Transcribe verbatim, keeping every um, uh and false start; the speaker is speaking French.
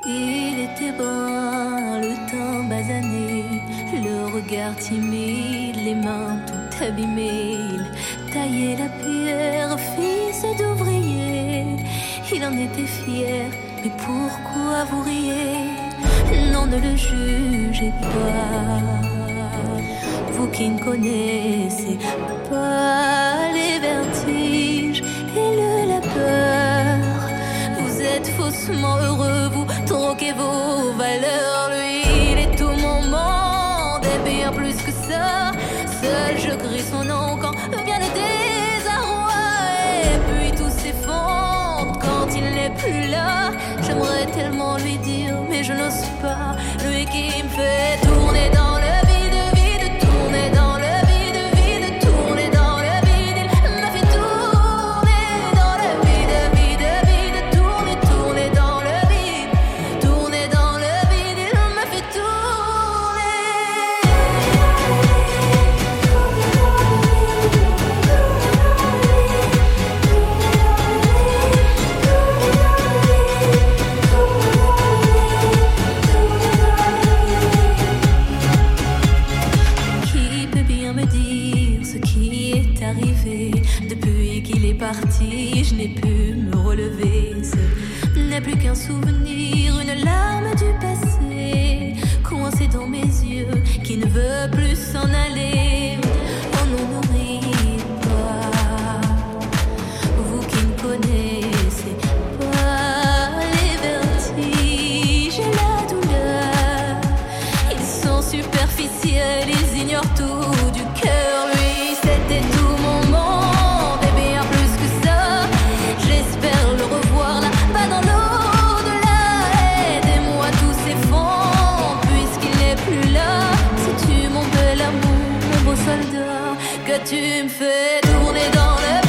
Il était brun, le teint basané, le regard timide, les mains tout abîmées. Il taillait la pierre, fils d'ouvrier. Il en était fier, mais pourquoi vous riez? Non, ne le jugez pas, vous qui ne connaissez pas les vertiges et le labeur. Vous êtes faussement heureux, vous troquez vos valeurs. Lui, il est tout mon monde et bien plus que ça. Seul je crie son nom quand vient le désarroi. Et puis tout s'effondre quand il n'est plus là. J'aimerais tellement lui dire, mais je n'ose pas. Lui qui me fait tourner dans le vide, vide, tourner dans le vide, vide, tourner dans le vide. Il m'a fait tourner dans le vide, vide, vide, tourner, tourner dans le vide, tourner dans le vide. Il m'a fait tourner. Qui peut bien me dire ce qui est arrivé? Depuis qu'il est parti, je n'ai pu me relever. Ce n'est plus qu'un souvenir, une larme du passé, coincée dans mes yeux, qui ne veut plus s'en aller. Oh non, ne riez pas, vous qui ne connaissez pas les vertiges et la douleur. Ils sont superficiels, ils ignorent tout du cœur. Lui, c'était tout mon monde et bien plus que ça. J'espère le revoir là-bas dans l'au-delà. Aidez-moi, tout s'effondre puisqu'il n'est plus là. C'est tu mon bel amour, mon beau soldat, que tu me fais tourner dans le